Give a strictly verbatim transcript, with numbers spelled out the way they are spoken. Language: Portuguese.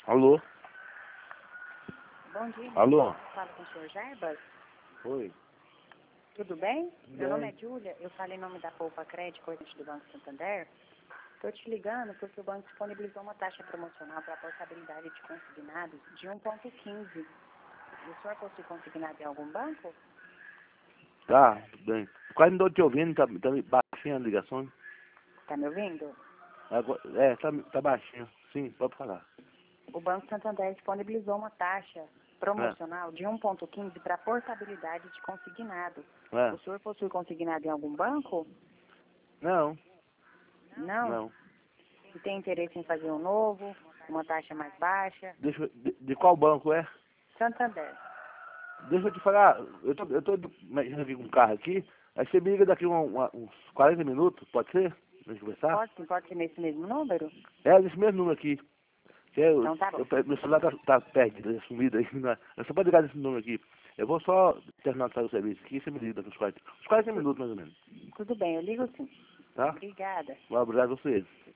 Alô? Bom dia. Alô? Falo com o senhor Jarbas. Oi. Tudo bem? Tudo Meu nome bem. é Júlia. Eu falei em nome da Poupa Crédito, corrente do Banco Santander. Estou te ligando porque o banco disponibilizou uma taxa promocional para a portabilidade de consignados de um vírgula quinze. O senhor possui consignado em algum banco? Tá, tudo bem. Quase não estou te ouvindo, tá, tá baixinha a ligação. Está me ouvindo? Agora, é, tá, tá baixinha. Sim, pode falar. O Banco Santander disponibilizou uma taxa promocional de um vírgula quinze para portabilidade de consignado. É. O senhor possui consignado em algum banco? Não, Não? não. E tem interesse em fazer um novo, uma taxa mais baixa? Deixa, eu- de, de qual banco é? Santander. Deixa eu te falar, eu tô, eu tô mexendo aqui com um carro aqui, aí você me liga daqui uma, uma, uns quarenta minutos, pode ser? Pra gente conversar? Pode sim, pode ser nesse mesmo número? É, nesse mesmo número aqui. Que é, eu, Então tá bom. eu, meu celular tá, tá perdido, tá sumido aí. Não é? Eu só pode ligar nesse número aqui. Eu vou só terminar de fazer o serviço aqui e você me liga daqui uns quarenta, uns quarenta minutos mais ou menos. Tudo bem, eu ligo sim. Tá? Obrigada. Um abraço a vocês.